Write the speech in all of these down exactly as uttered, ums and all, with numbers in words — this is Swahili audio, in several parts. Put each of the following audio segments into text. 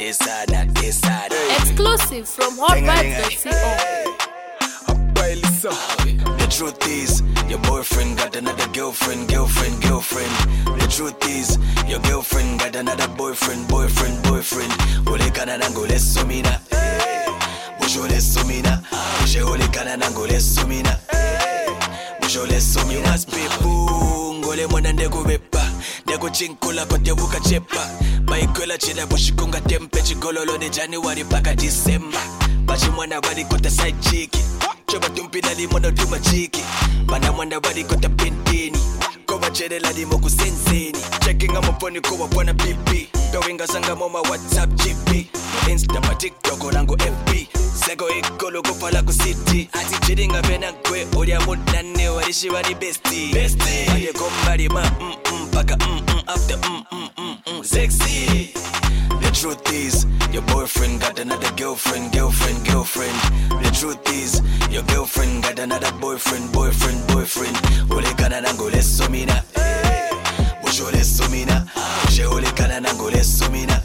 Desada, desada. Exclusive from hot vibes dot co. The truth is, your boyfriend got another girlfriend, girlfriend, girlfriend. The truth is, your girlfriend got another boyfriend, boyfriend, boyfriend. Ole kana nango lesomina, busho lesomina, bushe ole kana nango lesomina, busho lesomina. People, ngole mwana ndeko bepa, ndeko chinkula kote buka chepa. Baikola chida bushikunga tempe chigololo de January paka December. Bachi mwana bali kota side cheeky. Choba tumpina li mono tuma chiki. Mana mwana bali kota pentini. Koba chere la di moku senseni. Checking on my phone kowa wana P P. Doinga sanga moma WhatsApp G P. No Insta pa TikTok orango F B. Sego ikolo kufala ku city. Ati chiringa vena kwe oria mundane warishi wani bestie. Bestie. Ade kombari ma mm mm paka mm mm after mm mm mm mm sexy. The truth is, your boyfriend got another girlfriend, girlfriend, girlfriend. The truth is, your girlfriend got another boyfriend, boyfriend, boyfriend. Ole kana nango lesomina, busho lesomina, bushe ole kana nango lesomina,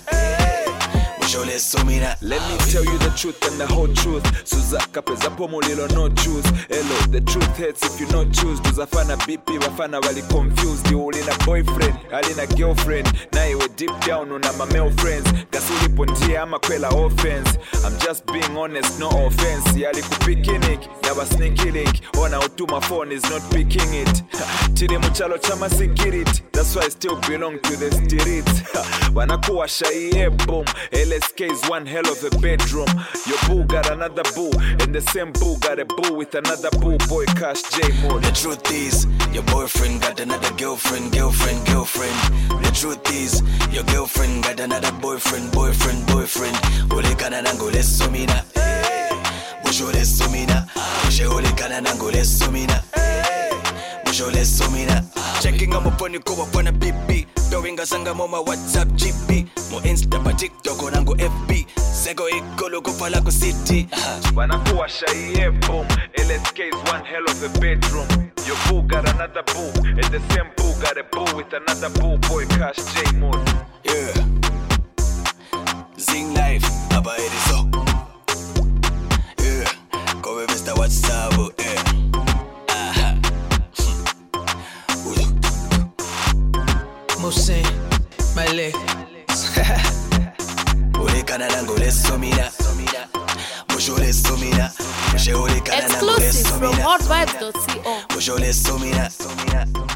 busho lesomina. Let me tell you the truth and the whole truth. Suzaka peza pomolilo no choose. Hello, the truth hurts if you not choose. Tuzafana B P wafana wali confused. You all in a boyfriend, all in a girlfriend. Now you were deep down on my male friends. Gasuli pondia ama kwela offense. I'm just being honest, no offense. Yali kupikinik, never sneaky link. Ona utuma phone is not picking it. Chiri muchalo chama sikirit. That's why I still belong to the streets. Wanakuwa shaiye boom. L S K is one hell of a bedroom. Your boo got another boo, and the same boo got a boo with another boo. Boy Cash J Mood. The truth is, your boyfriend got another girlfriend, girlfriend, girlfriend. The truth is, your girlfriend got another boyfriend, boyfriend, boyfriend. Ole kana nango lesomina, busho lesomina, bushe ole kana nango lesomina, busho lesomina. Checking on my phone kowa wana B B. Doinga sanga moma WhatsApp G P. Mo Insta pa TikTok orango F B. Sego ikolo kufala ku city. Wanakuwa shaiye boom. L S K is one hell of a bedroom. Your boo got another boo, and the same boo got a boo with another boo. Boy Cash J Mood. Yeah. Zing life, aba ediso. Yeah. Kowe Mister WhatsApp, yeah. Aha. Mosin, my leg. Ole kana nango lesomina, busho lesomina, bushe ole kana nango lesomina. Exclusive from hot vibes dot co. Busho lesomina.